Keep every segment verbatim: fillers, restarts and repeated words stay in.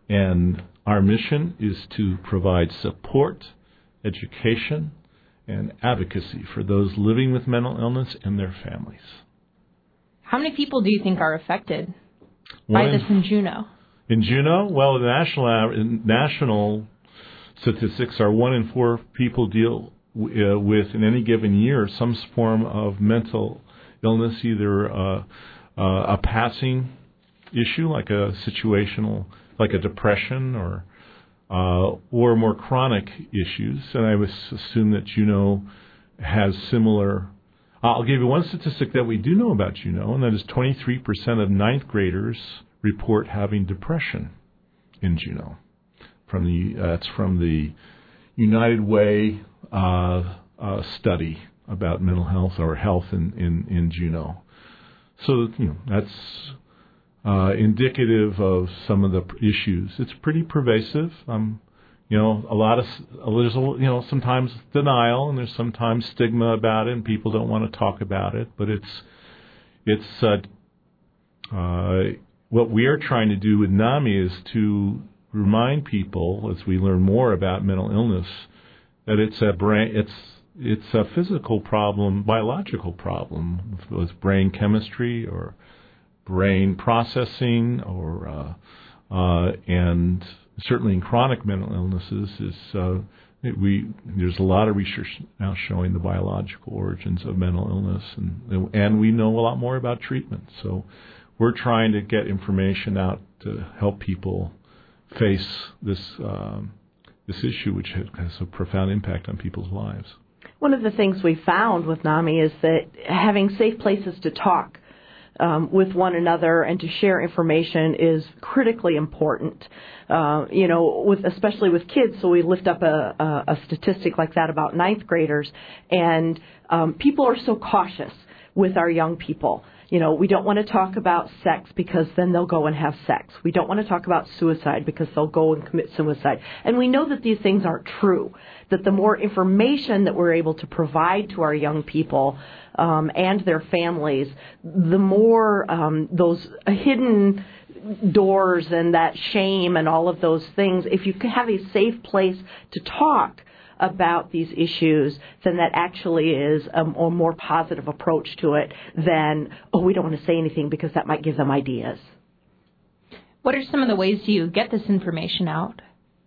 And our mission is to provide support, education, and advocacy for those living with mental illness and their families. How many people do you think are affected One by this in Juneau? In Juneau, well, the national national statistics are one in four people deal uh, with, in any given year, some form of mental illness, either uh, uh, a passing issue, like a situational, like a depression, or uh, or more chronic issues. And I would assume that Juneau has similar. I'll give you one statistic that we do know about Juneau, and that is twenty-three percent of ninth graders report having depression in Juneau. From the that's uh, from the United Way uh, uh, study about mental health or health in, in, in Juneau. So you know that's uh, indicative of some of the issues. It's pretty pervasive. Um, you know, a lot of there's a, you know sometimes denial, and there's sometimes stigma about it, and people don't want to talk about it. But it's it's uh, uh, what we are trying to do with NAMI is to remind people, as we learn more about mental illness, that it's a brain, it's it's a physical problem, biological problem with brain chemistry or brain processing, or uh, uh, and certainly in chronic mental illnesses is uh, we there's a lot of research now showing the biological origins of mental illness, and and we know a lot more about treatment. So we're trying to get information out to help people face this um, this issue, which has a profound impact on people's lives. One of the things we found with NAMI is that having safe places to talk um, with one another and to share information is critically important. Uh, you know, with especially with kids. So we lift up a, a, a statistic like that about ninth graders, and um, people are so cautious with our young people. You know, we don't want to talk about sex because then they'll go and have sex. We don't want to talk about suicide because they'll go and commit suicide. And we know that these things aren't true, that the more information that we're able to provide to our young people um, and their families, the more um, those hidden doors and that shame and all of those things, if you have a safe place to talk about these issues, then that actually is a, a more positive approach to it than, oh, we don't want to say anything because that might give them ideas. What are some of the ways you get this information out?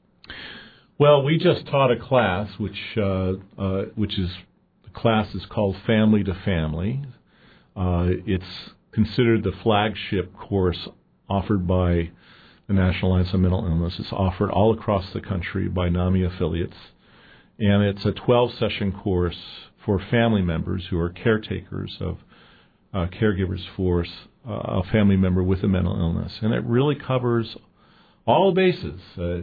Well, we just taught a class, which uh, uh, which is the class is called Family to Family. Uh, it's considered the flagship course offered by the National Alliance on Mental Illness. It's offered all across the country by NAMI affiliates. And it's a twelve-session course for family members who are caretakers of uh, caregivers for uh, a family member with a mental illness. And it really covers all bases. Uh,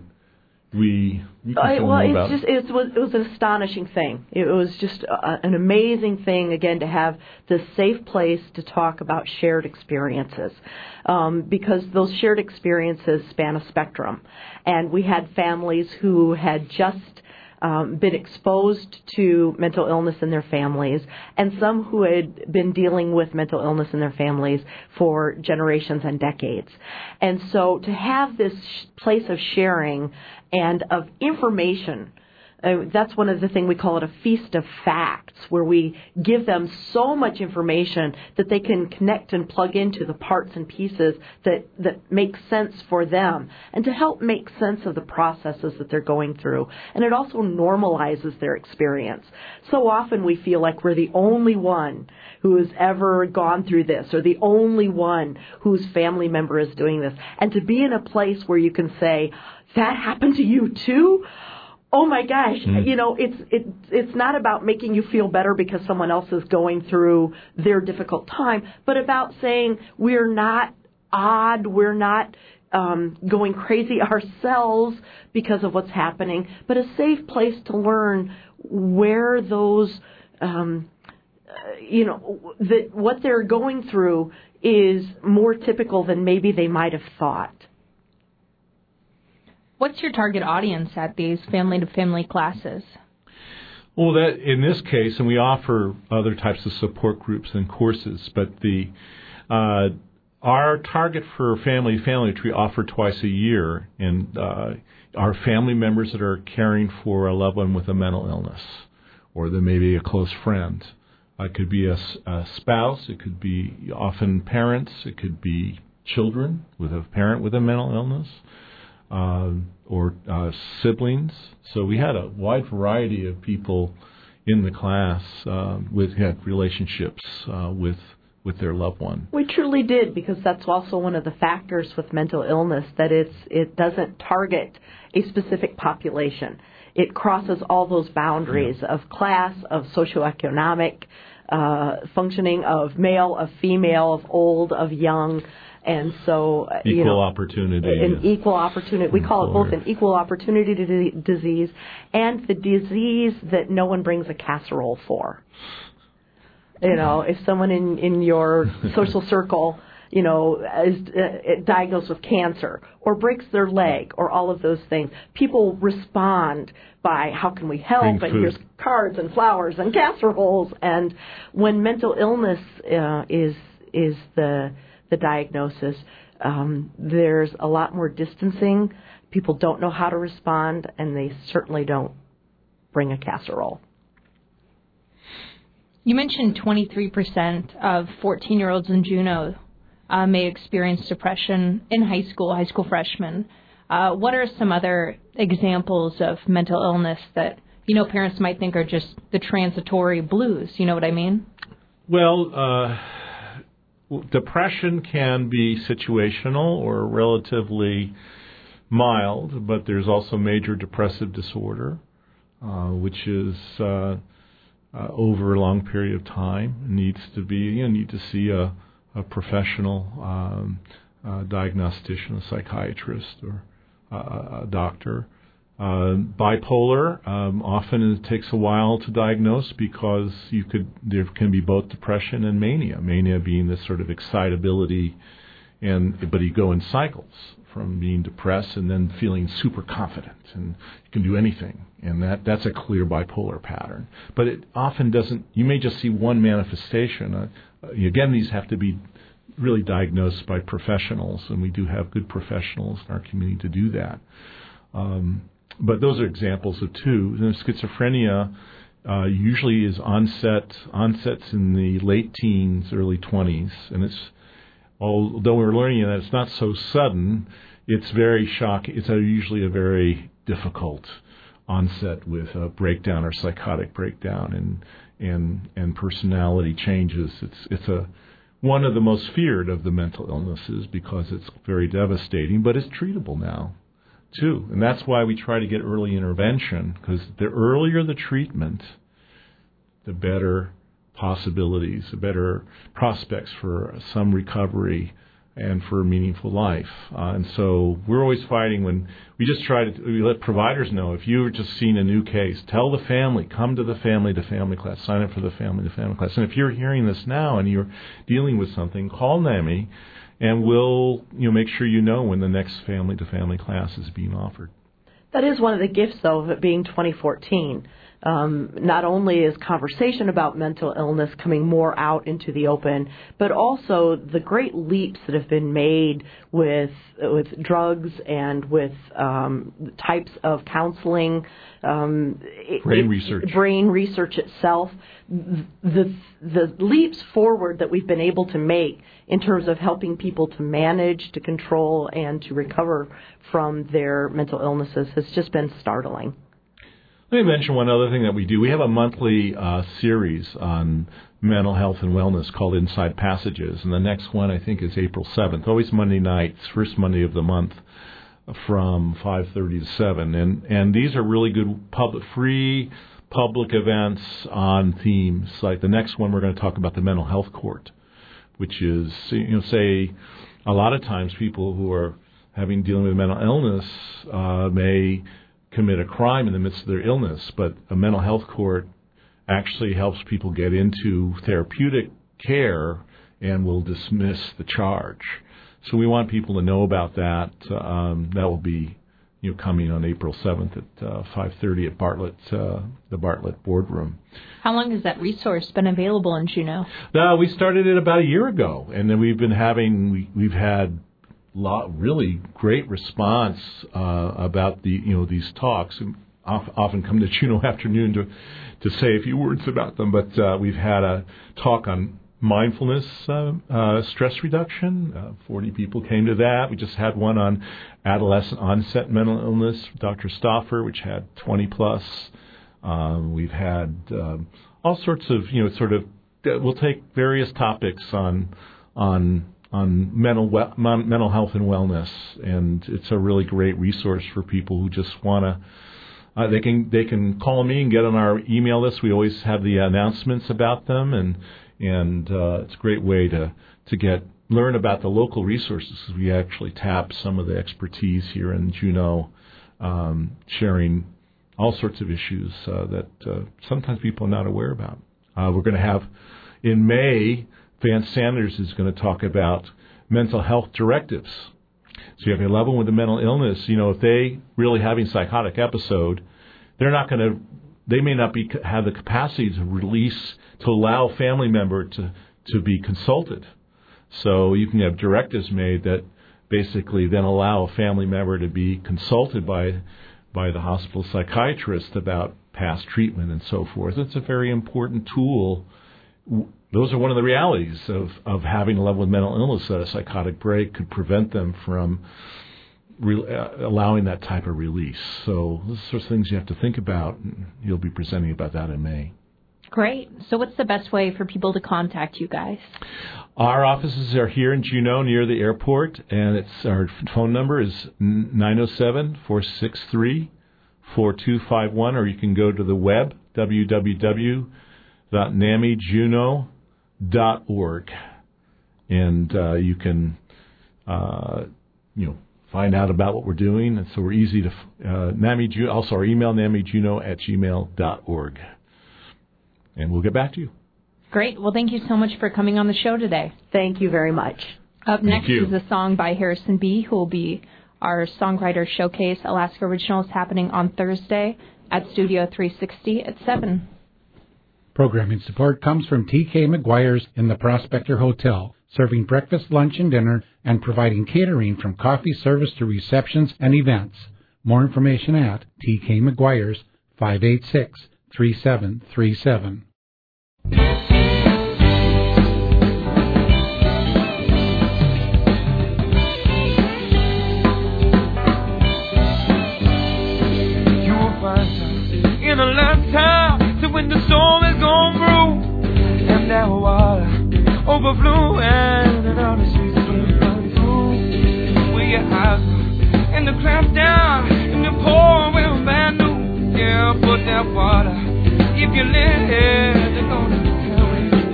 we you can I, tell well, more it's about just it was it was an astonishing thing. It was just a, an amazing thing again to have this safe place to talk about shared experiences, um, because those shared experiences span a spectrum, and we had families who had just Um, been exposed to mental illness in their families, and some who had been dealing with mental illness in their families for generations and decades. And so to have this sh- place of sharing and of information, uh, that's one of the things we call it a feast of facts, where we give them so much information that they can connect and plug into the parts and pieces that, that make sense for them, and to help make sense of the processes that they're going through. And it also normalizes their experience. So often we feel like we're the only one who has ever gone through this, or the only one whose family member is doing this. And to be in a place where you can say, that happened to you too? Oh my gosh, mm. you know, it's it, it's not about making you feel better because someone else is going through their difficult time, but about saying we're not odd, we're not um, going crazy ourselves because of what's happening, but a safe place to learn where those, um, uh, you know, that what they're going through is more typical than maybe they might have thought. What's your target audience at these family-to-family classes? Well, that in this case, and we offer other types of support groups and courses, but the uh, our target for Family Family Tree offer twice a year, and uh, our family members that are caring for a loved one with a mental illness, or there may be a close friend. Uh, it could be a, a spouse. It could be often parents. It could be children with a parent with a mental illness, uh, or uh, siblings. So we had a wide variety of people in the class uh, with had relationships uh, with. with their loved one. We truly did, because that's also one of the factors with mental illness, that it's it doesn't target a specific population. It crosses all those boundaries yeah. of class, of socioeconomic uh, functioning, of male, of female, of old, of young, and so equal you know, opportunity. An equal opportunity. We call it both an equal opportunity d- disease and the disease that no one brings a casserole for. You know, if someone in, in your social circle, you know, is uh, diagnosed with cancer or breaks their leg or all of those things, people respond by how can we help? Bring and food. Here's cards and flowers and casseroles. And when mental illness uh, is is the the diagnosis, um, there's a lot more distancing. People don't know how to respond, and they certainly don't bring a casserole. You mentioned twenty-three percent of fourteen-year-olds in Juneau uh, may experience depression in high school, high school freshmen. Uh, what are some other examples of mental illness that, you know, parents might think are just the transitory blues? You know what I mean? Well, uh, depression can be situational or relatively mild, but there's also major depressive disorder, uh, which is... Uh, Uh, over a long period of time, needs to be you know, need to see a, a professional um, uh, diagnostician, a psychiatrist, or uh, a doctor. Uh, bipolar, um, often it takes a while to diagnose because you could there can be both depression and mania. Mania being this sort of excitability, and but you go in cycles from being depressed and then feeling super confident and you can do anything. And that, that's a clear bipolar pattern. But it often doesn't, you may just see one manifestation. Uh, again, these have to be really diagnosed by professionals, and we do have good professionals in our community to do that. Um, but those are examples of two. And schizophrenia uh, usually is onset, onsets in the late teens, early twenties, and it's although we're learning that it's not so sudden, it's very shocking. It's a, usually a very difficult onset with a breakdown or psychotic breakdown and and and personality changes. It's it's a one of the most feared of the mental illnesses because it's very devastating, but it's treatable now too, and that's why we try to get early intervention, because the earlier the treatment, the better possibilities, the better prospects for some recovery and for a meaningful life. Uh, and so we're always fighting when we just try to we let providers know, if you've just seen a new case, tell the family, come to the family to family class, sign up for the family to family class. And if you're hearing this now and you're dealing with something, call NAMI and we'll you know make sure you know when the next family to family class is being offered. That is one of the gifts, though, of it being twenty fourteen. Um, not only is conversation about mental illness coming more out into the open, but also the great leaps that have been made with with drugs and with um, types of counseling, um, brain it, research, brain research itself. The the leaps forward that we've been able to make in terms of helping people to manage, to control, and to recover from their mental illnesses has just been startling. Let me mention one other thing that we do. We have a monthly uh, series on mental health and wellness called Inside Passages, and the next one I think is April seventh, always Monday nights, first Monday of the month from five thirty to seven. And, and these are really good public, free public events on themes. Like the next one we're going to talk about the mental health court, which is, you know, say a lot of times people who are having dealing with mental illness uh, may commit a crime in the midst of their illness, but a mental health court actually helps people get into therapeutic care and will dismiss the charge. So we want people to know about that. Um, that will be you know, coming on April seventh at uh, five thirty at Bartlett, uh, the Bartlett Boardroom. How long has that resource been available in Juneau? Uh, we started it about a year ago, and then we've been having, we, we've had lot, really great response uh, about the, you know, these talks. And often come to Juneau Afternoon to, to say a few words about them, but uh, we've had a talk on mindfulness, uh, uh, stress reduction. Uh, forty people came to that. We just had one on adolescent onset mental illness, Doctor Stauffer, which had twenty plus. Um, we've had um, all sorts of, you know, sort of, we'll take various topics on on on mental we- mental health and wellness, and it's a really great resource for people who just want to. Uh, they can they can call me and get on our email list. We always have the announcements about them, and and uh, it's a great way to to get learn about the local resources. We actually tap some of the expertise here in Juneau, um, sharing all sorts of issues uh, that uh, sometimes people are not aware about. Uh, we're going to have in May, Vance Sanders is going to talk about mental health directives. So you have a level with a mental illness, you know, if they really having a psychotic episode, they're not going to, they may not be have the capacity to release, to allow a family member to, to be consulted. So you can have directives made that basically then allow a family member to be consulted by by the hospital psychiatrist about past treatment and so forth. It's a very important tool. Those are one of the realities of, of having a level with mental illness, that a psychotic break could prevent them from re- uh, allowing that type of release. So those are sorts of things you have to think about. And you'll be presenting about that in May. Great. So what's the best way for people to contact you guys? Our offices are here in Juneau near the airport, and it's our phone number is nine oh seven, four six three, four two five one, or you can go to the web, w w w dot N A M I Juneau dot org, and uh, you can uh, you know find out about what we're doing. And so we're easy to uh, N A M I Juneau, also our email N A M I Juneau at gmail dot org, and we'll get back to you. Great. Well, thank you so much for coming on the show today. Thank you very much. Up next is a song by Harrison B., who will be our Songwriter Showcase Alaska Originals, happening on Thursday at Studio three sixty at seven. Programming support comes from T K McGuire's in the Prospector Hotel, serving breakfast, lunch, and dinner, and providing catering from coffee service to receptions and events. More information at T K McGuire's, five eight six, three seven three seven. In a lifetime, to when the storm is gone through, and that water overflowing, and all the streets run through. Where your eyes are, and the clamp down, and the pour will bad new. Yeah, put that water, if you let it, they're gonna carry you.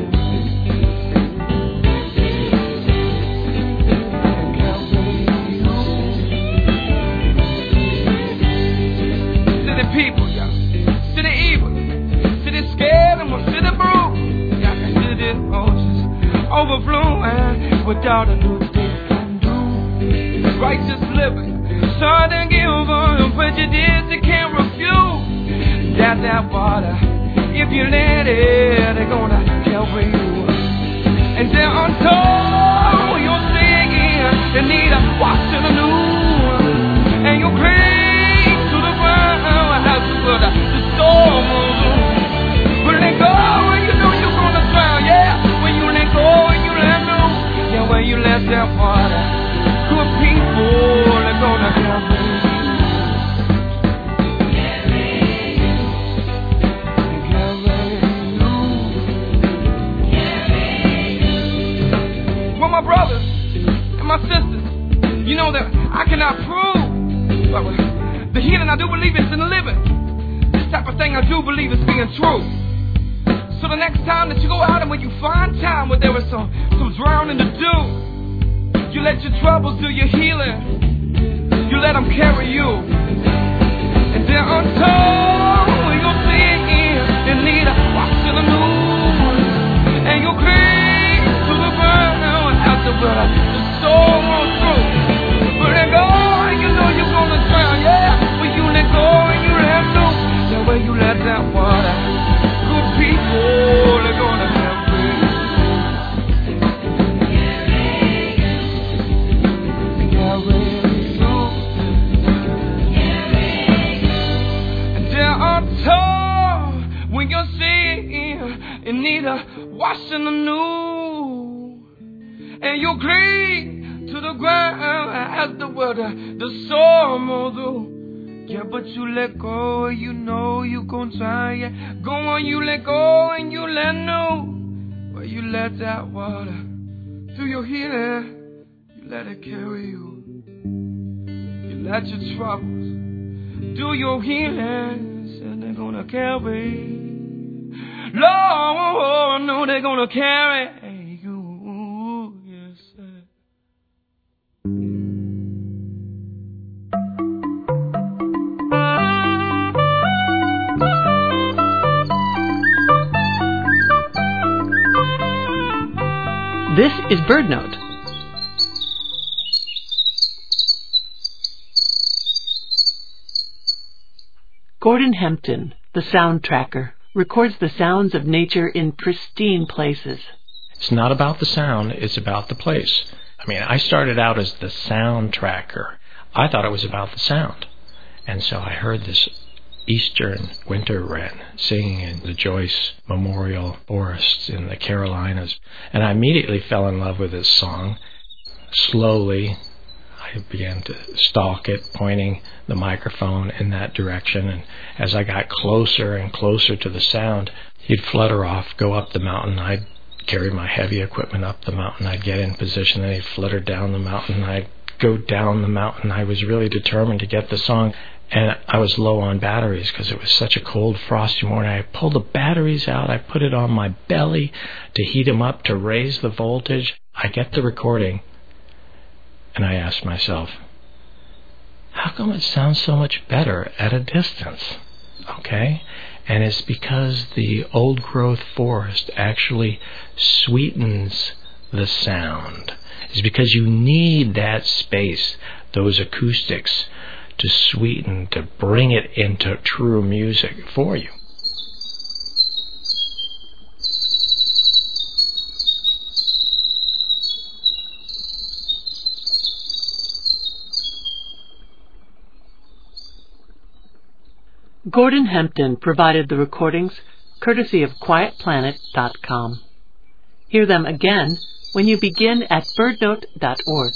To the people, y'all. To the evil, to the scared, and to the bruised, got me to the emotions overflowing with all the new things can do. Righteous living, sorry to give on prejudice, you can't refuse. That that water, if you let it, they're gonna carry you. And they're untold, you'll see again, they need a wash in the news, and you'll cling to the ground as the water. Storm moves on. When you let go, when you know you're gonna drown, yeah. When you let go, when you let go, yeah. When you let that water, good people are gonna help you. Well, my brothers and my sisters, you know that I cannot prove, but the healing I do believe is in the living. Type of thing I do believe is being true. So the next time that you go out and when you find time where there is some, some drowning to do, you let your troubles do your healing. You let them carry you. And they're untold, you'll see it in. They need a wash in the news. And you'll cling to the ground after the storm goes through. But then go, you know you're gonna drown, yeah. in need of washing anew. And you cling to the ground as the water, the storm will do. Yeah, but you let go, you know you gon' try. Yeah, go on, you let go and you let know. Well, you let that water do your healing. You let it carry you. You let your troubles do your healing. And they're gonna carry. Lord, no, they're gonna carry you. Yes, sir. This is BirdNote. Gordon Hempton, the sound tracker, records the sounds of nature in pristine places. It's not about the sound, it's about the place. I mean, I started out as the sound tracker. I thought it was about the sound. And so I heard this eastern winter wren singing in the Joyce Memorial Forests in the Carolinas. And I immediately fell in love with this song. Slowly, I began to stalk it, pointing the microphone in that direction. And as I got closer and closer to the sound, he'd flutter off, go up the mountain. I'd carry my heavy equipment up the mountain. I'd get in position, and he'd flutter down the mountain. I'd go down the mountain. I was really determined to get the song. And I was low on batteries because it was such a cold, frosty morning. I pulled the batteries out. I put it on my belly to heat them up, to raise the voltage. I get the recording, and I asked myself, how come it sounds so much better at a distance? Okay? And it's because the old-growth forest actually sweetens the sound. It's because you need that space, those acoustics, to sweeten, to bring it into true music for you. Gordon Hempton provided the recordings courtesy of quiet planet dot com. Hear them again when you begin at birdnote dot org.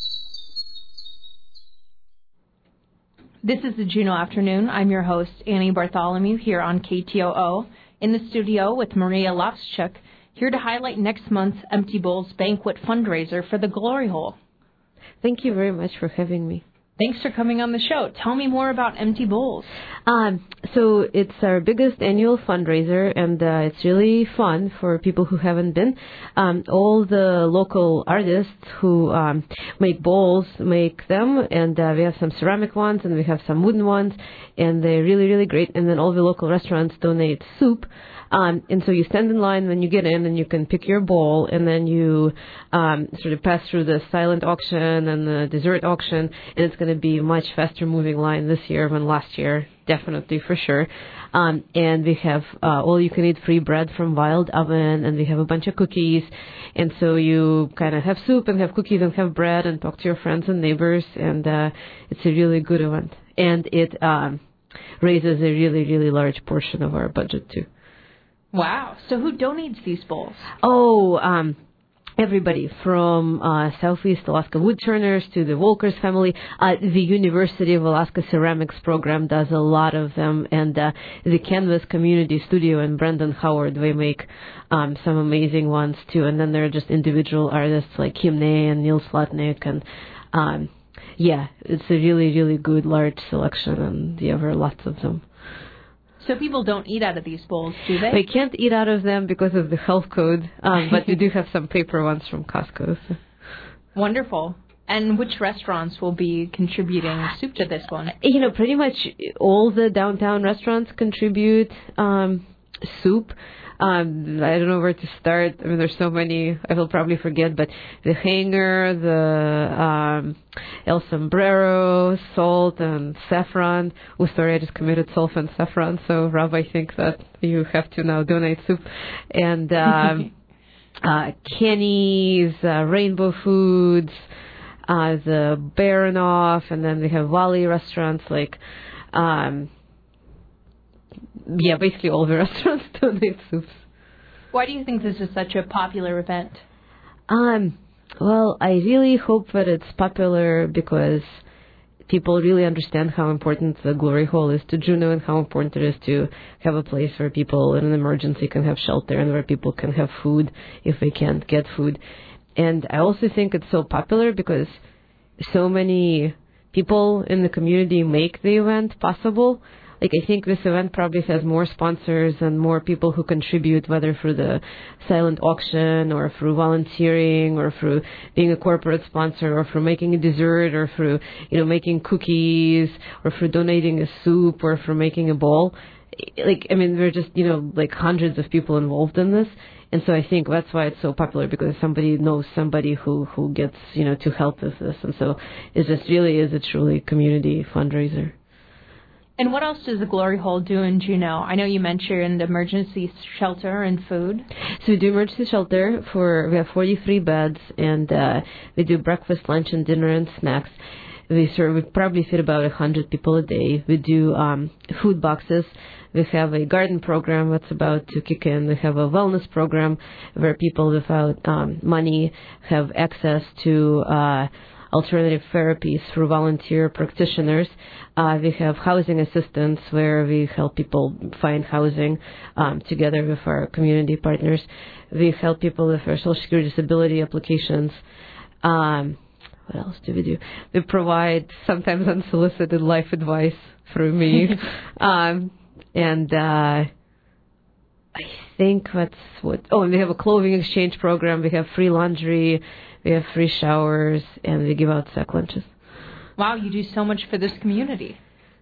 This is the Juneau Afternoon. I'm your host, Annie Bartholomew, here on K T O O, in the studio with Maria Lofschuk, here to highlight next month's Empty Bowls Banquet fundraiser for the Glory Hole. Thank you very much for having me. Thanks for coming on the show. Tell me more about Empty Bowls. Um, so it's our biggest annual fundraiser, and uh, it's really fun for people who haven't been. Um, all the local artists who um, make bowls make them, and uh, we have some ceramic ones, and we have some wooden ones, and they're really, really great. And then all the local restaurants donate soup. Um, and so you stand in line when you get in, and you can pick your bowl, and then you um, sort of pass through the silent auction and the dessert auction, and it's going to be a much faster moving line this year than last year, definitely for sure. Um, and we have uh, all you can eat free bread from Wild Oven, and we have a bunch of cookies, and so you kind of have soup and have cookies and have bread and talk to your friends and neighbors, and uh, it's a really good event, and it um, raises a really, really large portion of our budget too. Wow. So who donates these bowls? Oh, um, everybody from uh, Southeast Alaska Woodturners to the Walkers family. Uh, the University of Alaska Ceramics program does a lot of them, and uh, the Canvas Community Studio and Brendan Howard, they make um, some amazing ones too. And then there are just individual artists like Kim Ney and Neil Slotnick, and um, yeah, it's a really, really good large selection, and yeah, there are lots of them. So people don't eat out of these bowls, do they? They can't eat out of them because of the health code, um, but we do have some paper ones from Costco. So. Wonderful. And which restaurants will be contributing soup to this one? You know, pretty much all the downtown restaurants contribute um, soup. Um, I don't know where to start. I mean, there's so many. I will probably forget, but the Hanger, the um, El Sombrero, Salt, and Saffron. Oh, sorry, I just committed Salt and Saffron. So, Rob, I think that you have to now donate soup. And um, uh, Kenny's, uh, Rainbow Foods, uh, the Baranoff, and then we have Valley restaurants like. Um, Yeah, basically all the restaurants donate soups. Why do you think this is such a popular event? Um, well, I really hope that it's popular because people really understand how important the Glory Hole is to Juneau and how important it is to have a place where people in an emergency can have shelter and where people can have food if they can't get food. And I also think it's so popular because so many people in the community make the event possible. Like, I think this event probably has more sponsors and more people who contribute, whether through the silent auction or through volunteering or through being a corporate sponsor or through making a dessert or through, you know, making cookies or through donating a soup or through making a bowl. Like, I mean, there are just, you know, like hundreds of people involved in this. And so I think that's why it's so popular, because somebody knows somebody who, who gets, you know, to help with this. And so it just really is a truly community fundraiser. And what else does the Glory Hole do in Juneau? I know you mentioned emergency shelter and food. So we do emergency shelter for, we have forty-three beds, and uh, we do breakfast, lunch, and dinner and snacks. We serve, we probably feed about one hundred people a day. We do um, food boxes. We have a garden program that's about to kick in. We have a wellness program where people without um, money have access to uh, alternative therapies through volunteer practitioners. Uh, we have housing assistance where we help people find housing um, together with our community partners. We help people with our Social Security disability applications. Um, what else do we do? We provide sometimes unsolicited life advice through me. um, and uh, I think that's what... Oh, and we have a clothing exchange program. We have free laundry. We have free showers, and we give out sack lunches. Wow, you do so much for this community.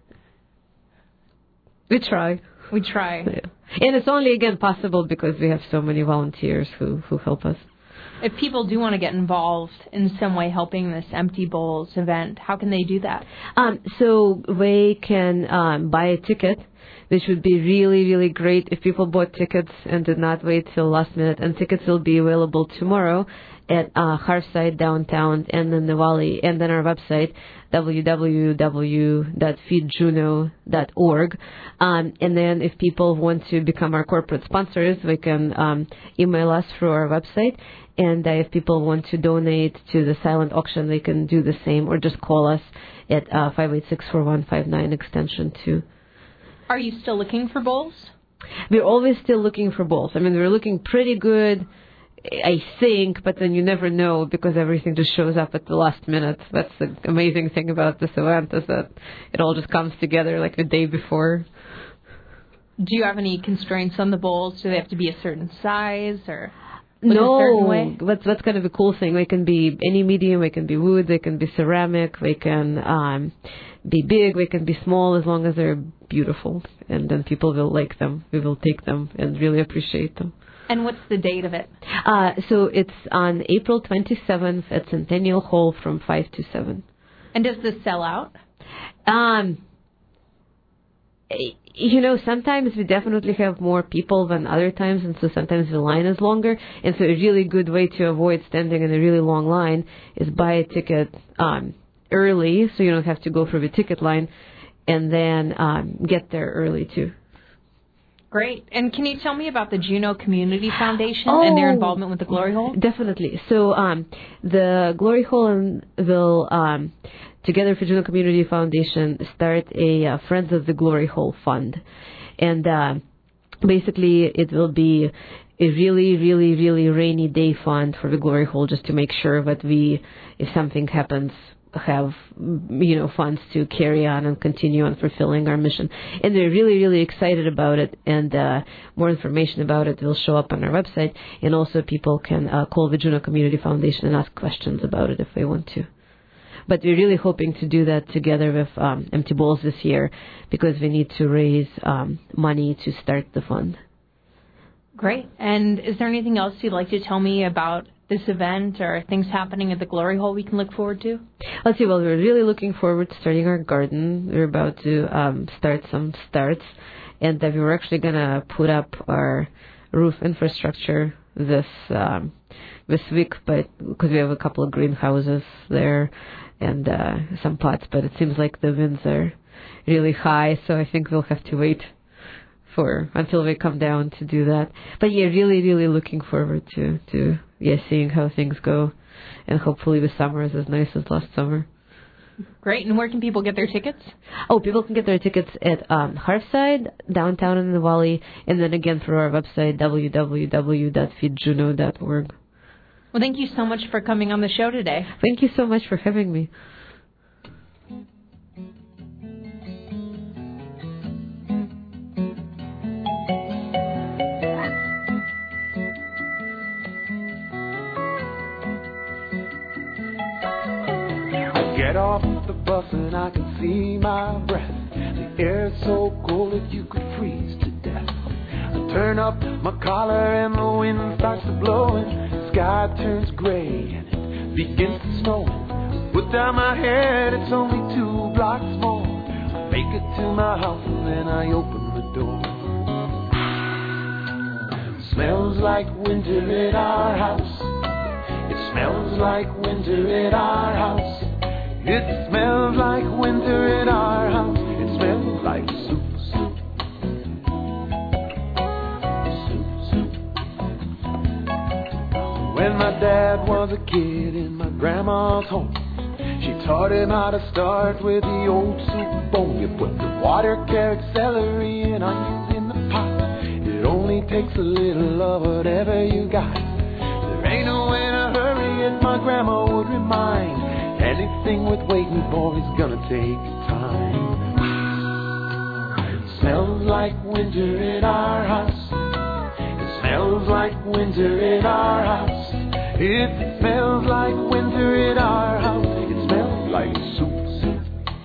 We try. We try. Yeah. And it's only, again, possible because we have so many volunteers who, who help us. If people do want to get involved in some way helping this Empty Bowls event, how can they do that? Um, so they can um, buy a ticket, which would be really, really great if people bought tickets and did not wait till last minute. And tickets will be available tomorrow at uh, Hearthside downtown and in the Valley, and then our website, w w w dot feed juneau dot org. Um, and then if people want to become our corporate sponsors, they can um, email us through our website. And uh, if people want to donate to the silent auction, they can do the same, or just call us at uh, five eight six, four one five nine, extension two. Are you still looking for bowls? We're always still looking for bowls. I mean, we're looking pretty good, I think, but then you never know because everything just shows up at the last minute. That's the amazing thing about this event, is that it all just comes together like the day before. Do you have any constraints on the bowls? Do they have to be a certain size or with no, a certain way? That's, that's kind of a cool thing. They can be any medium, they can be wood, they can be ceramic, they can um, be big, they can be small, as long as they're beautiful. And then people will like them. We will take them and really appreciate them. And what's the date of it? Uh, so it's on April twenty-seventh at Centennial Hall from five to seven. And does this sell out? Um, you know, sometimes we definitely have more people than other times, and so sometimes the line is longer. And so a really good way to avoid standing in a really long line is buy a ticket um, early, so you don't have to go through the ticket line, and then um, get there early, too. Great. And can you tell me about the Juneau Community Foundation oh, and their involvement with the Glory Hole? Definitely. So um, the Glory Hole will, um, together for Juneau Community Foundation, start a uh, Friends of the Glory Hole fund. And uh, basically it will be a really, really, really rainy day fund for the Glory Hole, just to make sure that we, if something happens, have, you know, funds to carry on and continue on fulfilling our mission. And they're really, really excited about it, and uh, more information about it will show up on our website, and also people can uh, call the Juneau Community Foundation and ask questions about it if they want to. But we're really hoping to do that together with um, Empty Bowls this year, because we need to raise um, money to start the fund. Great. And is there anything else you'd like to tell me about this event or things happening at the Glory Hole we can look forward to? Let's see. Well, we're really looking forward to starting our garden. We're about to um, start some starts, and uh, we were actually going to put up our roof infrastructure this um, this week, but because we have a couple of greenhouses there and uh, some pots, but it seems like the winds are really high, so I think we'll have to wait for until we come down to do that. But yeah, really, really looking forward to to yeah seeing how things go, and hopefully the summer is as nice as last summer. Great. And where can people get their tickets? Oh, people can get their tickets at um, Hearthside, downtown in the Valley, and then again through our website, w w w dot feed juneau dot org. Well, thank you so much for coming on the show today. Thank you so much for having me. Get off the bus and I can see my breath. The air's so cold that you could freeze to death. I turn up my collar and the wind starts to blow and the sky turns gray and it begins to snow. Put down my head, it's only two blocks more. I make it to my house and then I open the door. It smells like winter at our house. It smells like winter at our house. It smells like winter at our house. It smells like soup, soup. Soup, soup. When my dad was a kid in my grandma's home, she taught him how to start with the old soup bone. You put the water, carrot, celery, and onions in the pot. It only takes a little of whatever you got. There ain't no in a hurry, and my grandma would remind. Anything with waiting for is gonna take time. It smells like winter at our house. It smells like winter at our house. It smells like winter at our house. It smells like soup, soup.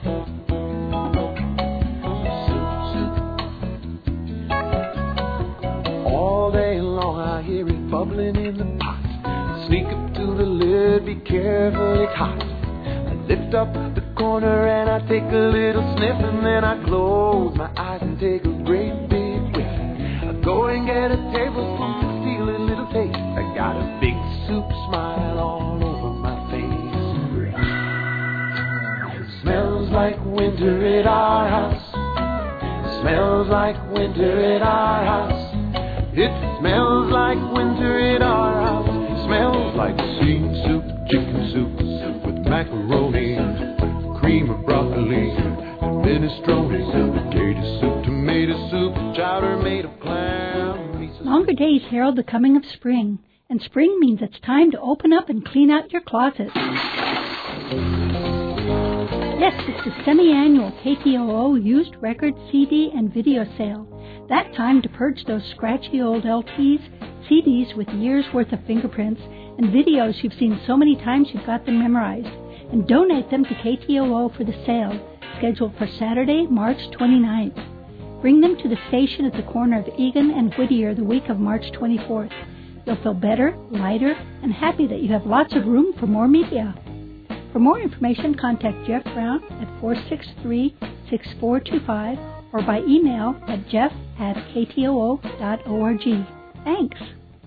Soup, soup. All day long I hear it bubbling in the pot. Sneak up to the lid, be careful, it's hot. Lift up the corner and I take a little sniff and then I close my eyes and take a great big whiff. I go and get a tablespoon to steal a little taste. I got a big soup smile all over my face. It smells like winter at our house. It smells like winter at our house. It smells like winter at our house. It smells like sweet soup, chicken soup, macaroni, cream of broccoli, and minestrone, potato soup, tomato soup, chowder made of clam. Longer days herald the coming of spring, and spring means it's time to open up and clean out your closet. Yes, it's the semi-annual K T O O used record, C D, and video sale. That time to purge those scratchy old L Ps, C Ds with years' worth of fingerprints, and videos you've seen so many times you've got them memorized, and donate them to K T O O for the sale, scheduled for Saturday, March twenty-ninth. Bring them to the station at the corner of Egan and Whittier the week of March twenty-fourth. You'll feel better, lighter, and happy that you have lots of room for more media. For more information, contact Jeff Brown at four six three, six four two five or by email at jeff at k t o o dot org. Thanks.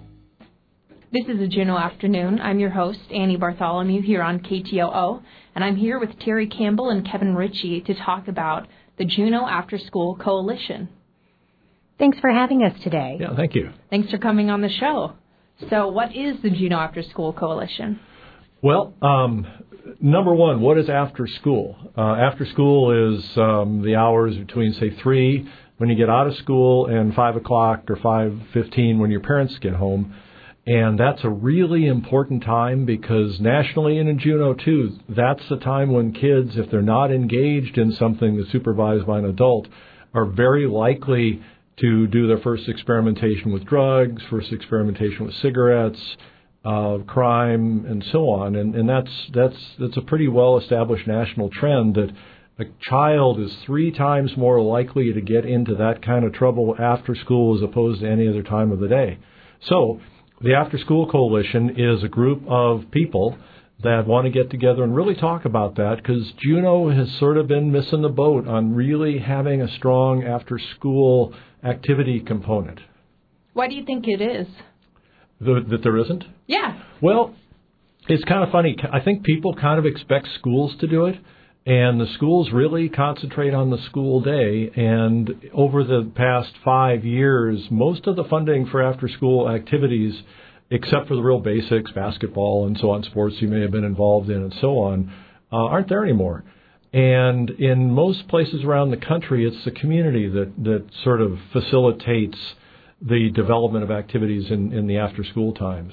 This is a Juneau Afternoon. I'm your host, Annie Bartholomew, here on K T O O, and I'm here with Terry Campbell and Kevin Ritchie to talk about the Juneau After School Coalition. Thanks for having us today. Yeah, thank you. Thanks for coming on the show. So what is the Juneau After School Coalition? Well, um, number one, what is after school? Uh, after school is um, the hours between, say, three when you get out of school and five o'clock or five fifteen when your parents get home. And that's a really important time because nationally and in Juneau, too, that's the time when kids, if they're not engaged in something that's supervised by an adult, are very likely to do their first experimentation with drugs, first experimentation with cigarettes, uh, crime, and so on. And, and that's that's that's a pretty well-established national trend that a child is three times more likely to get into that kind of trouble after school as opposed to any other time of the day. So the After School Coalition is a group of people that want to get together and really talk about that because Juneau has sort of been missing the boat on really having a strong after-school activity component. Why do you think it is? The, that there isn't? Yeah. Well, it's kind of funny. I think people kind of expect schools to do it. And the schools really concentrate on the school day. And over the past five years, most of the funding for after-school activities, except for the real basics, basketball and so on, sports you may have been involved in and so on, uh, aren't there anymore. And in most places around the country, it's the community that, that sort of facilitates the development of activities in, in the after-school times.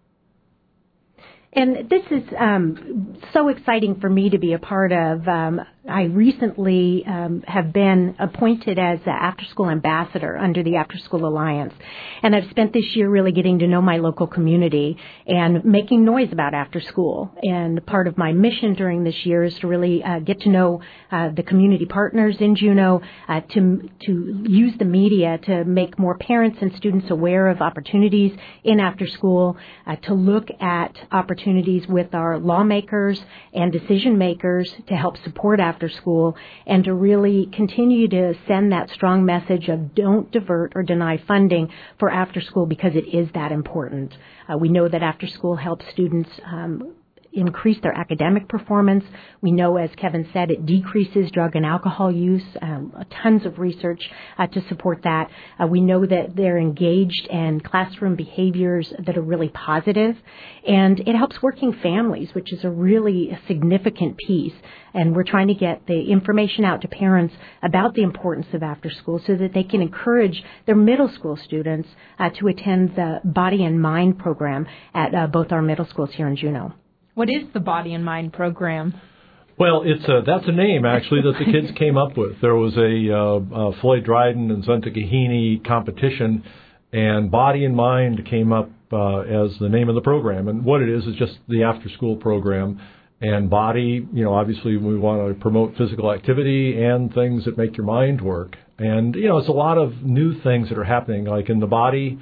And this is um, so exciting for me to be a part of. Um, I recently um, have been appointed as the after-school ambassador under the After School Alliance. And I've spent this year really getting to know my local community and making noise about after school. And part of my mission during this year is to really uh, get to know uh, the community partners in Juneau, uh, to, to use the media to make more parents and students aware of opportunities in after school, uh, to look at opportunities with our lawmakers and decision makers to help support after school, and to really continue to send that strong message of don't divert or deny funding for after school, because it is that important. Uh, we know that after school helps students um, increase their academic performance. We know, as Kevin said, it decreases drug and alcohol use. Um, tons of research uh, to support that. Uh, we know that they're engaged in classroom behaviors that are really positive, and it helps working families, which is a really significant piece. And we're trying to get the information out to parents about the importance of after school so that they can encourage their middle school students uh, to attend the Body and Mind program at uh, both our middle schools here in Juneau. What is the Body and Mind program? Well, it's a, that's a name, actually, that the kids came up with. There was a, uh, a Floyd Dryden and Zunta Kahini competition, and Body and Mind came up uh, as the name of the program. And what it is is just the after-school program. And body, you know, obviously we want to promote physical activity and things that make your mind work. And, you know, it's a lot of new things that are happening. Like in the body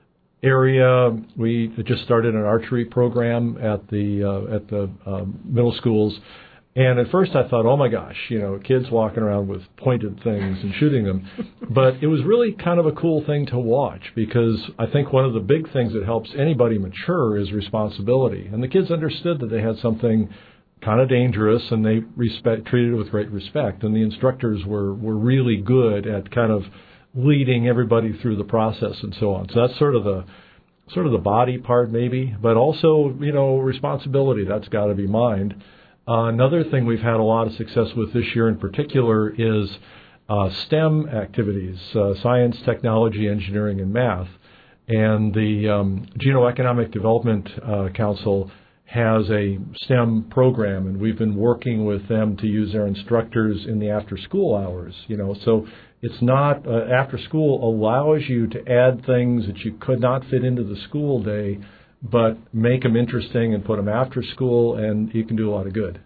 area, we just started an archery program at the uh, at the um, middle schools. And at first I thought, oh, my gosh, you know, kids walking around with pointed things and shooting them. But it was really kind of a cool thing to watch, because I think one of the big things that helps anybody mature is responsibility. And the kids understood that they had something kind of dangerous, and they respect, treated it with great respect. And the instructors were, were really good at kind of leading everybody through the process and so on. So that's sort of the sort of the body part maybe, but also, you know, responsibility. That's got to be mind. Uh, another thing we've had a lot of success with this year in particular is uh, STEM activities, uh, science, technology, engineering, and math. And the um, Juneau Economic Development uh, Council has a STEM program, and we've been working with them to use their instructors in the after-school hours. You know, so it's not uh, after school allows you to add things that you could not fit into the school day, but make them interesting and put them after school, and you can do a lot of good.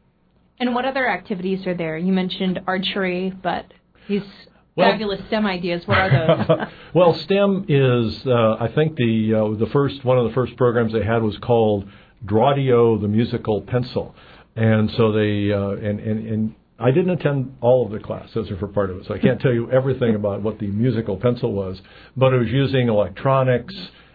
And what other activities are there? You mentioned archery, but these well, fabulous STEM ideas, what are those? Well, STEM is, uh, I think the uh, the first one of the first programs they had was called Drawdio the Musical Pencil, and so they uh, and, and and I didn't attend all of the classes or for part of it, so I can't tell you everything about what the musical pencil was, but it was using electronics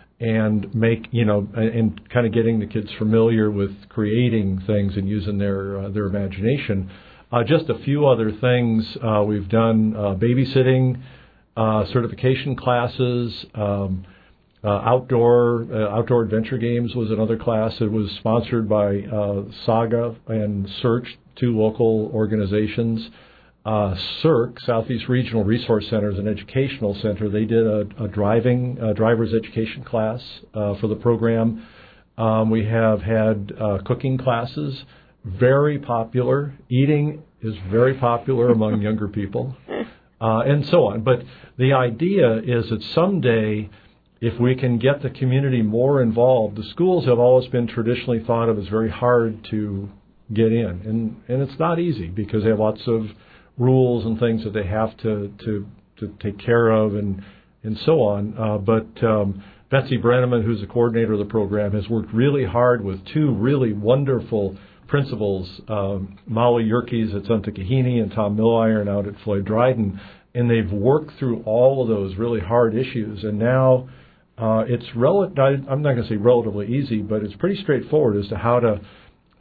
and make, you know, and kind of getting the kids familiar with creating things and using their uh, their imagination. Uh, just a few other things uh, we've done: uh, babysitting, uh, certification classes, um, uh, outdoor uh, outdoor adventure games was another class. It was sponsored by uh, Saga and Search, two local organizations. Uh, C I R C, Southeast Regional Resource Center, is an educational center. They did a, a driving uh, driver's education class uh, for the program. Um, we have had uh, cooking classes, very popular. Eating is very popular among younger people, uh, and so on. But the idea is that someday, if we can get the community more involved, the schools have always been traditionally thought of as very hard to get in, and and it's not easy because they have lots of rules and things that they have to, to, to take care of and and so on. Uh, but um, Betsy Brenneman, who's the coordinator of the program, has worked really hard with two really wonderful principals, um, Molly Yerkes at Zunta Kahini and Tom Milliron out at Floyd Dryden, and they've worked through all of those really hard issues. And now uh, it's rel- I'm not going to say relatively easy, but it's pretty straightforward as to how to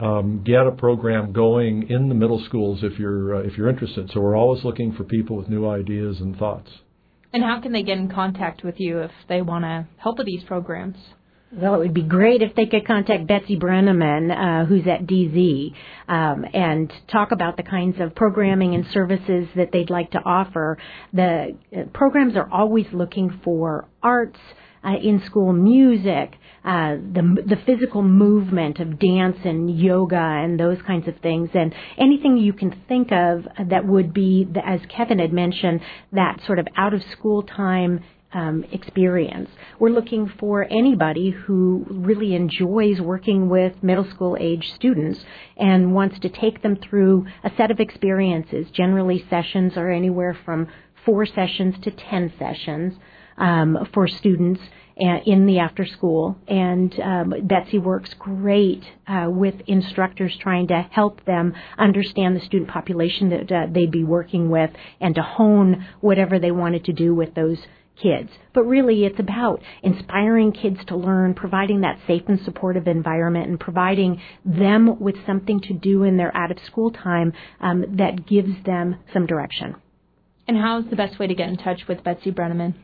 um, get a program going in the middle schools if you're uh, if you're interested. So we're always looking for people with new ideas and thoughts. And how can they get in contact with you if they want to help with these programs? Well, it would be great if they could contact Betsy Brenneman, uh, who's at D Z, um, and talk about the kinds of programming and services that they'd like to offer. The uh, programs are always looking for arts, uh, in-school music, uh, the the physical movement of dance and yoga and those kinds of things, and anything you can think of that would be, as Kevin had mentioned, that sort of out-of-school time Um, experience. We're looking for anybody who really enjoys working with middle school age students and wants to take them through a set of experiences. Generally, sessions are anywhere from four sessions to ten sessions um, for students in the after school. And um, Betsy works great uh, with instructors trying to help them understand the student population that uh, they'd be working with and to hone whatever they wanted to do with those kids. But really, it's about inspiring kids to learn, providing that safe and supportive environment, and providing them with something to do in their out-of-school time um, that gives them some direction. And how is the best way to get in touch with Betsy Brenneman?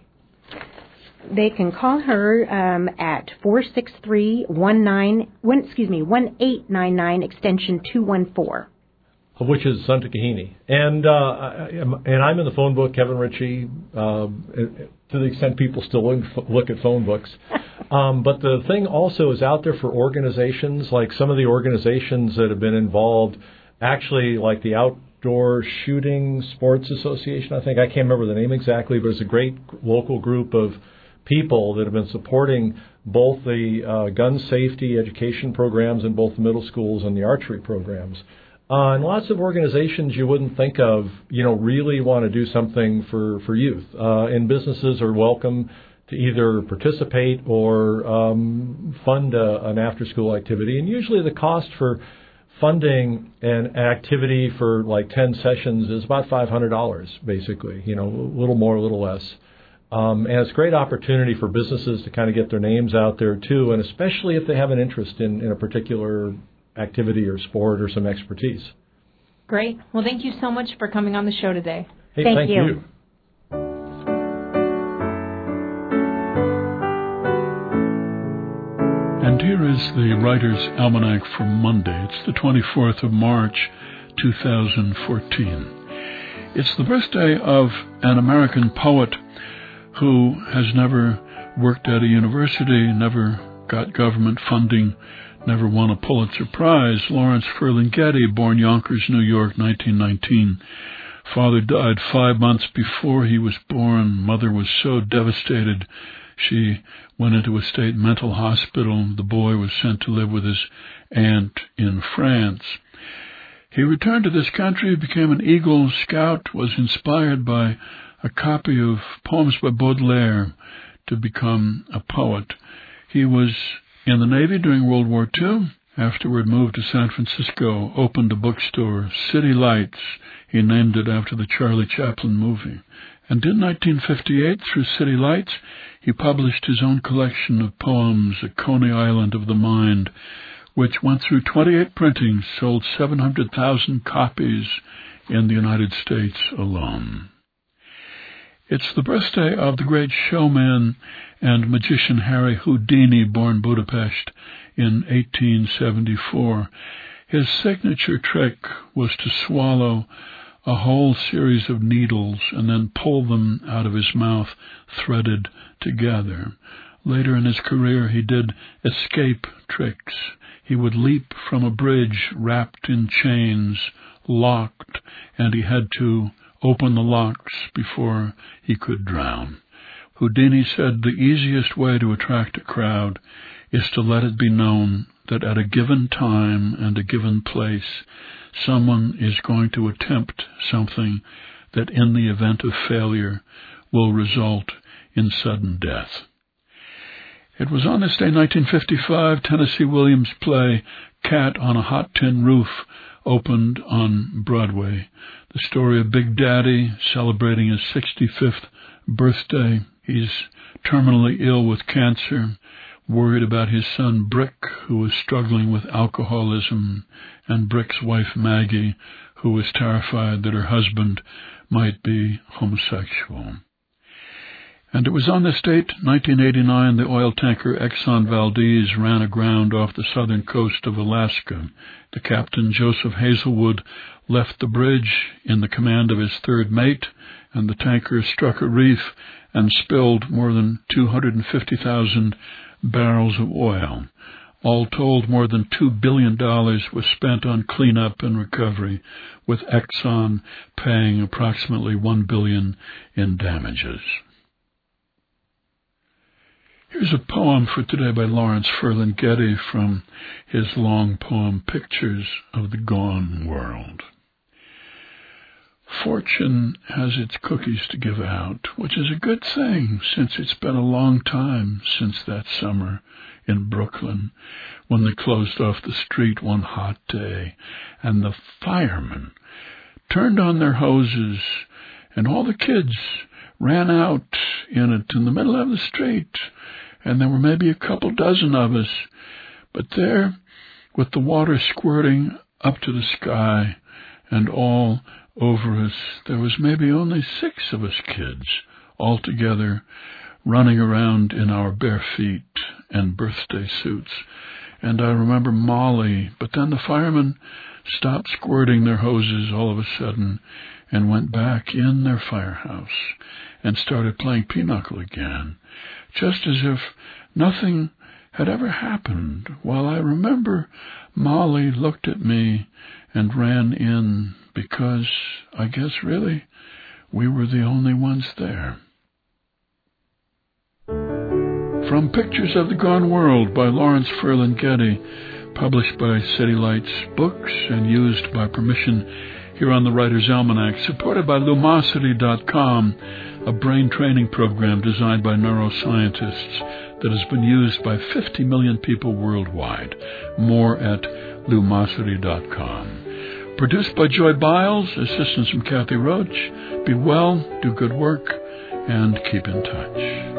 They can call her um, at four six three, one nine, one, excuse me, one eight nine nine, extension two one four. Which is Sunta Kahini. And uh, and I'm in the phone book, Kevin Ritchie, uh, to the extent people still look at phone books. Um, but the thing also is out there for organizations, like some of the organizations that have been involved, actually like the Outdoor Shooting Sports Association, I think. I can't remember the name exactly, but it's a great local group of people that have been supporting both the uh, gun safety education programs in both the middle schools and the archery programs. Uh, and lots of organizations you wouldn't think of, you know, really want to do something for, for youth. Uh, and businesses are welcome to either participate or um, fund a, an after-school activity. And usually the cost for funding an activity for like ten sessions is about five hundred dollars, basically, you know, a little more, a little less. Um, and it's a great opportunity for businesses to kind of get their names out there, too, and especially if they have an interest in, in a particular activity or sport or some expertise. Great. Well, thank you so much for coming on the show today. Hey, thank, thank you. you. And here is the Writer's Almanac for Monday. It's the twenty-fourth of March, two thousand fourteen. It's the birthday of an American poet who has never worked at a university, never got government funding, never won a Pulitzer Prize. Lawrence Ferlinghetti, born Yonkers, New York, nineteen nineteen. Father died five months before he was born. Mother was so devastated, she went into a state mental hospital. The boy was sent to live with his aunt in France. He returned to this country, became an Eagle Scout, was inspired by a copy of poems by Baudelaire to become a poet. He was in the Navy during World War Two, afterward moved to San Francisco, opened a bookstore, City Lights. He named it after the Charlie Chaplin movie. And in nineteen fifty-eight, through City Lights, he published his own collection of poems, A Coney Island of the Mind, which went through twenty-eight printings, sold seven hundred thousand copies in the United States alone. It's the birthday of the great showman and magician Harry Houdini, born Budapest in eighteen seventy-four. His signature trick was to swallow a whole series of needles and then pull them out of his mouth, threaded together. Later in his career, he did escape tricks. He would leap from a bridge wrapped in chains, locked, and he had to open the locks before he could drown. Houdini said the easiest way to attract a crowd is to let it be known that at a given time and a given place, someone is going to attempt something that in the event of failure will result in sudden death. It was on this day, nineteen fifty-five, Tennessee Williams' play Cat on a Hot Tin Roof opened on Broadway. The story of Big Daddy celebrating his sixty-fifth birthday. He's terminally ill with cancer. worried about his son Brick, who was struggling with alcoholism, and Brick's wife Maggie, who was terrified that her husband might be homosexual. And it was on this date, nineteen eighty-nine, the oil tanker Exxon Valdez ran aground off the southern coast of Alaska. The captain, Joseph Hazelwood, left the bridge in the command of his third mate, and the tanker struck a reef and spilled more than two hundred fifty thousand barrels of oil. All told, more than two billion dollars was spent on cleanup and recovery, with Exxon paying approximately one billion dollars in damages. Here's a poem for today by Lawrence Ferlinghetti from his long poem, Pictures of the Gone World. Fortune has its cookies to give out, which is a good thing, since it's been a long time since that summer in Brooklyn, when they closed off the street one hot day, and the firemen turned on their hoses, and all the kids ran out in it in the middle of the street, and there were maybe a couple dozen of us, but there, with the water squirting up to the sky and all over us, there was maybe only six of us kids all together, running around in our bare feet and birthday suits. And I remember Molly, but then the firemen stopped squirting their hoses all of a sudden and went back in their firehouse and started playing pinochle again, just as if nothing had ever happened, while I remember Molly looked at me and ran in because, I guess really, we were the only ones there. From Pictures of the Gone World by Lawrence Ferlinghetti, published by City Lights Books and used by permission here on the Writer's Almanac, supported by Lumosity dot com, a brain training program designed by neuroscientists that has been used by fifty million people worldwide. More at Lumosity dot com. Produced by Joy Biles, assistance from Kathy Roach. Be well, do good work, and keep in touch.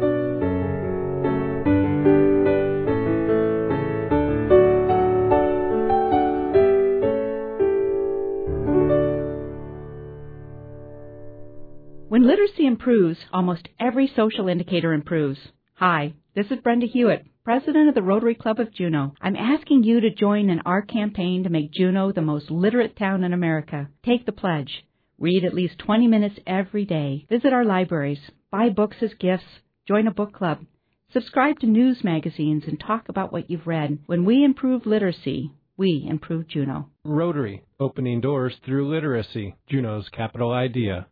When literacy improves, almost every social indicator improves. Hi, this is Brenda Hewitt, president of the Rotary Club of Juneau. I'm asking you to join in our campaign to make Juneau the most literate town in America. Take the pledge. Read at least twenty minutes every day. Visit our libraries. Buy books as gifts. Join a book club. Subscribe to news magazines and talk about what you've read. When we improve literacy, we improve Juneau. Rotary, opening doors through literacy. Juneau's capital idea.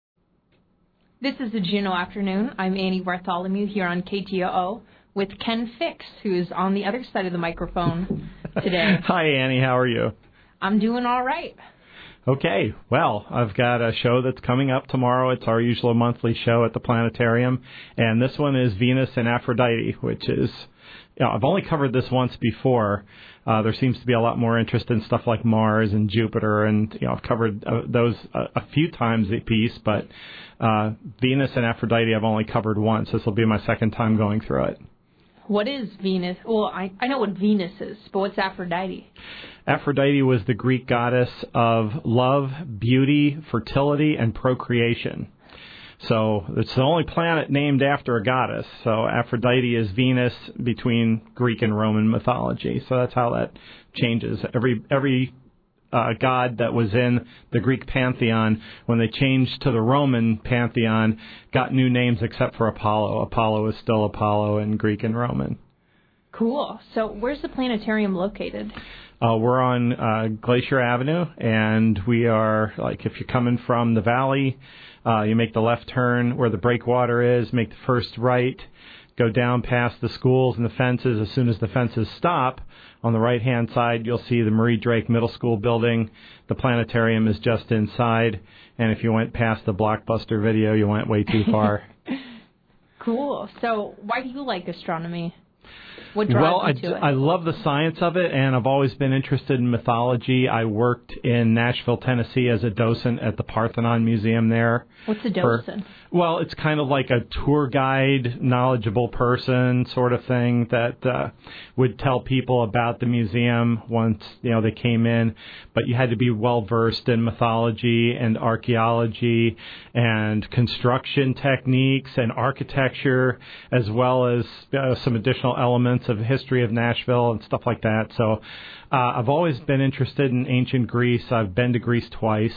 This is the Juneau Afternoon. I'm Annie Bartholomew here on K T O O with Ken Fix, who is on the other side of the microphone today. Hi, Annie. How are you? I'm doing all right. Okay. Well, I've got a show that's coming up tomorrow. It's our usual monthly show at the planetarium, and this one is Venus and Aphrodite, which is, you know, I've only covered this once before. Uh, there seems to be a lot more interest in stuff like Mars and Jupiter, and you know I've covered uh, those a, a few times a piece, but uh, Venus and Aphrodite I've only covered once. This will be my second time going through it. What is Venus? Well, I, I know what Venus is, but what's Aphrodite? Aphrodite was the Greek goddess of love, beauty, fertility, and procreation. So it's the only planet named after a goddess. So Aphrodite is Venus between Greek and Roman mythology. So that's how that changes. Every every uh, god that was in the Greek pantheon, when they changed to the Roman pantheon, got new names except for Apollo. Apollo is still Apollo in Greek and Roman. Cool. So where's the planetarium located? Uh, we're on uh, Glacier Avenue, and we are, like, if you're coming from the valley, uh, you make the left turn where the breakwater is, make the first right, go down past the schools and the fences. As soon as the fences stop, on the right-hand side, you'll see the Marie Drake Middle School building. The planetarium is just inside, and if you went past the Blockbuster Video, you went way too far. Cool. So why do you like astronomy? What draws well, you I, to it? I love the science of it, and I've always been interested in mythology. I worked in Nashville, Tennessee as a docent at the Parthenon Museum there. What's a for- docent? Well, it's kind of like a tour guide, knowledgeable person sort of thing that uh, would tell people about the museum once, you know, they came in. But you had to be well-versed in mythology and archaeology and construction techniques and architecture, as well as uh, some additional elements of history of Nashville and stuff like that. So uh, I've always been interested in ancient Greece. I've been to Greece twice.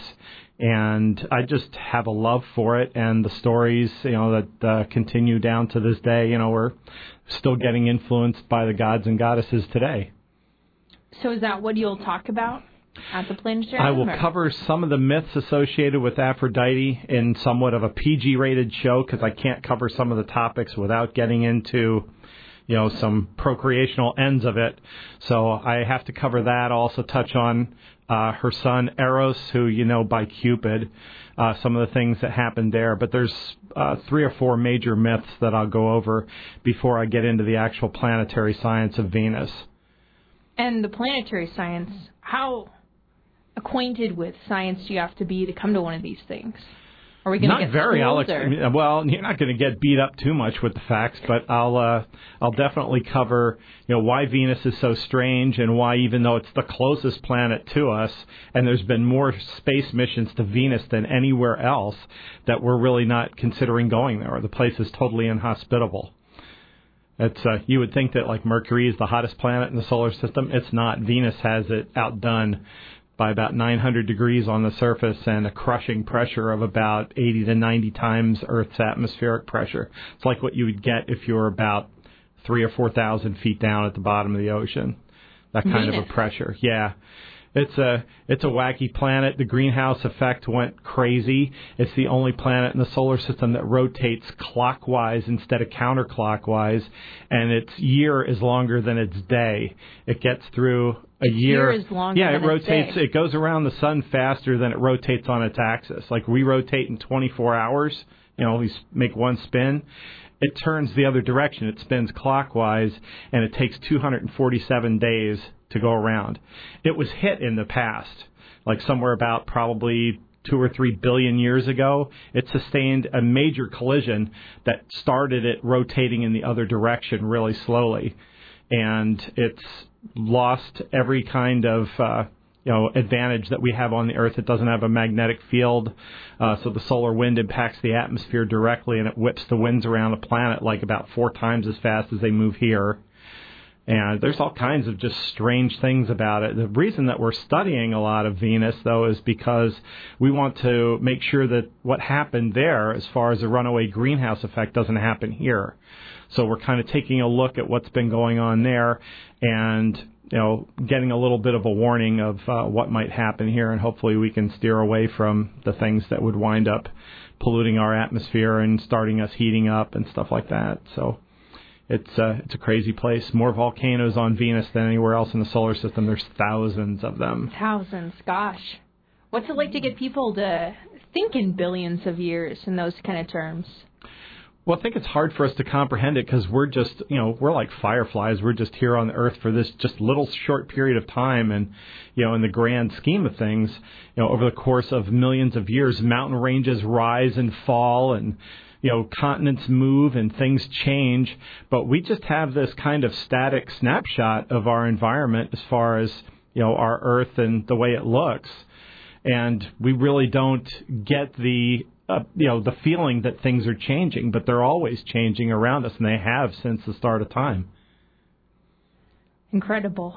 And I just have a love for it, and the stories, you know, that uh, continue down to this day. You know, we're still getting influenced by the gods and goddesses today. So is that what you'll talk about at the planetarium? I will or? cover some of the myths associated with Aphrodite in somewhat of a P G-rated show, because I can't cover some of the topics without getting into, you know, some procreational ends of it. So I have to cover that. Also touch on uh, her son Eros, who you know by Cupid, uh, some of the things that happened there. But there's uh, three or four major myths that I'll go over before I get into the actual planetary science of Venus. And the planetary science, how acquainted with science do you have to be to come to one of these things? Are we going to Not get very, schooled, Alex. or? Well, you're not going to get beat up too much with the facts, but I'll uh, I'll definitely cover, you know, why Venus is so strange, and why, even though it's the closest planet to us, and there's been more space missions to Venus than anywhere else, that we're really not considering going there. The place is totally inhospitable. It's uh, you would think that like Mercury is the hottest planet in the solar system. It's not. Venus has it outdone by about nine hundred degrees on the surface and a crushing pressure of about eighty to ninety times Earth's atmospheric pressure. It's like what you would get if you were about three or four thousand feet down at the bottom of the ocean. That kind Venus. of a pressure. Yeah. It's a it's a wacky planet. The greenhouse effect went crazy. It's the only planet in the solar system that rotates clockwise instead of counterclockwise, and its year is longer than its day. It gets through a Its year. year is longer yeah, than it its rotates. day. It goes around the sun faster than it rotates on its axis. Like we rotate in twenty-four hours. You know, we s- make one spin. It turns the other direction. It spins clockwise, and it takes two hundred forty-seven days to go around. It was hit in the past, like somewhere about probably two or three billion years ago. It sustained a major collision that started it rotating in the other direction really slowly, and it's lost every kind of uh, you know advantage that we have on the Earth. It doesn't have a magnetic field, uh, so the solar wind impacts the atmosphere directly, and it whips the winds around the planet like about four times as fast as they move here. And there's all kinds of just strange things about it. The reason that we're studying a lot of Venus, though, is because we want to make sure that what happened there, as far as the runaway greenhouse effect, doesn't happen here. So we're kind of taking a look at what's been going on there, and you know, getting a little bit of a warning of uh, what might happen here, and hopefully we can steer away from the things that would wind up polluting our atmosphere and starting us heating up and stuff like that. So it's uh, it's a crazy place. More volcanoes on Venus than anywhere else in the solar system. There's thousands of them. Thousands, gosh. What's it like to get people to think in billions of years in those kind of terms? Well, I think it's hard for us to comprehend it because we're just, you know, we're like fireflies. We're just here on the Earth for this just little short period of time. And, you know, in the grand scheme of things, you know, over the course of millions of years, mountain ranges rise and fall, and, you know, continents move and things change. But we just have this kind of static snapshot of our environment as far as, you know, our Earth and the way it looks. And we really don't get the Uh, you know, the feeling that things are changing, but they're always changing around us, and they have since the start of time. Incredible.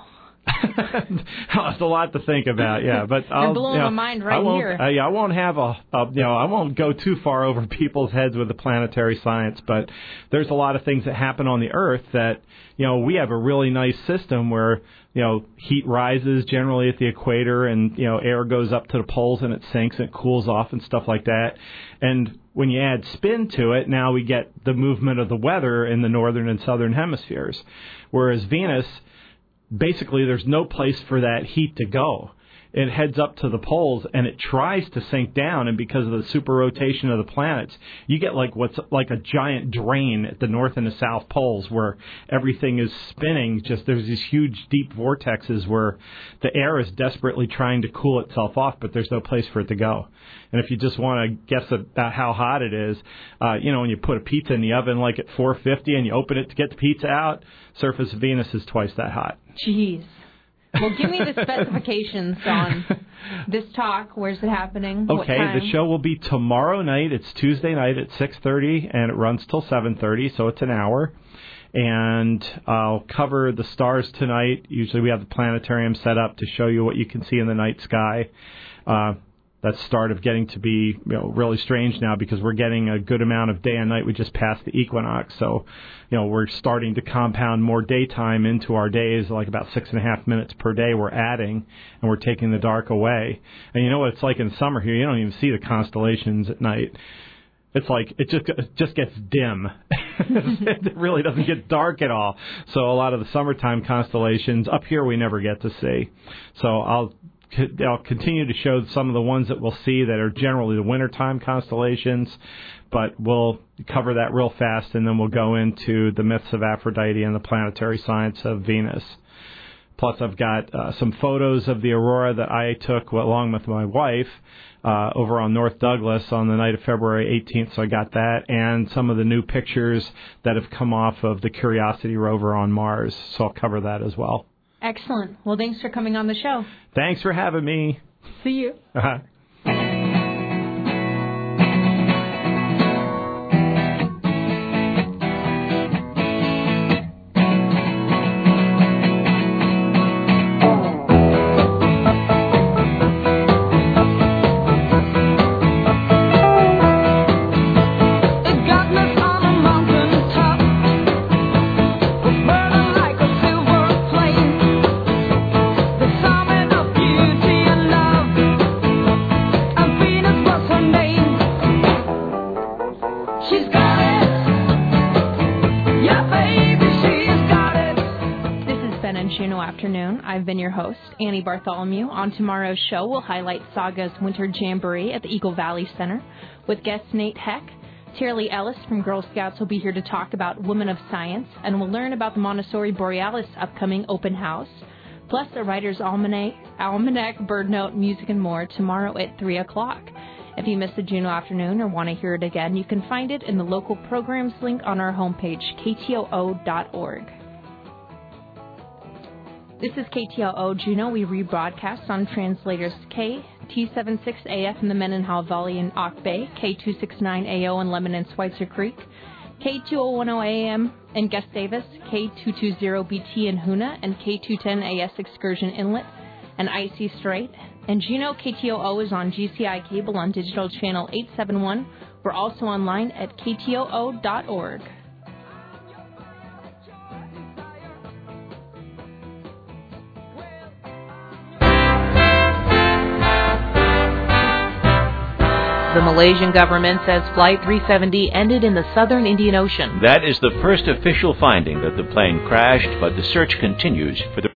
That's a lot to think about, yeah. But I'll, You're blowing you know, my mind right I won't, here. Uh, yeah, I won't have a, a, you know, I won't go too far over people's heads with the planetary science. But there's a lot of things that happen on the Earth that, you know, we have a really nice system where, you know, heat rises generally at the equator, and, you know, air goes up to the poles and it sinks and it cools off and stuff like that. And when you add spin to it, now we get the movement of the weather in the northern and southern hemispheres. Whereas Venus, basically, there's no place for that heat to go. it heads up to the poles and it tries to sink down, and because of the super rotation of the planets, you get like what's like a giant drain at the north and the south poles where everything is spinning. Just there's these huge deep vortexes where the air is desperately trying to cool itself off, but there's no place for it to go. And if you just want to guess about how hot it is, uh, you know, when you put a pizza in the oven like at four fifty and you open it to get the pizza out, surface of Venus is twice that hot. Jeez. Well, give me the specifications on this talk. Where's it happening? What Okay, time? The show will be tomorrow night. It's Tuesday night at six thirty, and it runs till seven thirty, so it's an hour. And I'll cover the stars tonight. Usually we have the planetarium set up to show you what you can see in the night sky. Uh, that's the start of getting to be you know, really strange now because we're getting a good amount of day and night. We just passed the equinox, so you know we're starting to compound more daytime into our days, like about six and a half minutes per day we're adding, and we're taking the dark away. And you know what it's like in summer here? You don't even see the constellations at night. It's like it just it just gets dim. It really doesn't get dark at all. So a lot of the summertime constellations up here we never get to see. So I'll I'll continue to show some of the ones that we'll see that are generally the wintertime constellations, but we'll cover that real fast, and then we'll go into the myths of Aphrodite and the planetary science of Venus. Plus, I've got uh, some photos of the aurora that I took along with my wife uh, over on North Douglas on the night of February eighteenth, so I got that, and some of the new pictures that have come off of the Curiosity rover on Mars, so I'll cover that as well. Excellent. Well, thanks for coming on the show. Thanks for having me. See you. Uh-huh. I've been your host, Annie Bartholomew. On tomorrow's show, we'll highlight Saga's Winter Jamboree at the Eagle Valley Center with guest Nate Heck. Tierley Ellis from Girl Scouts will be here to talk about Women of Science, and we'll learn about the Montessori Borealis upcoming open house, plus a Writer's Almanac, Almanac, Bird Note, music, and more tomorrow at three o'clock. If you missed the Juneau Afternoon or want to hear it again, you can find it in the local programs link on our homepage, K T O O dot org. This is K T O O Juneau. We rebroadcast on translators K T seventy-six A F in the Mendenhall Valley in Auk Bay, K two sixty-nine A O in Lemon and Schweitzer Creek, K two oh one oh A M in Gustavus, K two twenty B T in Hoona, and K two ten A S Excursion Inlet and Icy Strait. And Juneau K T O O is on G C I Cable on digital channel eight seventy-one. We're also online at K T O O dot org. The Malaysian government says Flight three seventy ended in the southern Indian Ocean. That is the first official finding that the plane crashed, but the search continues for the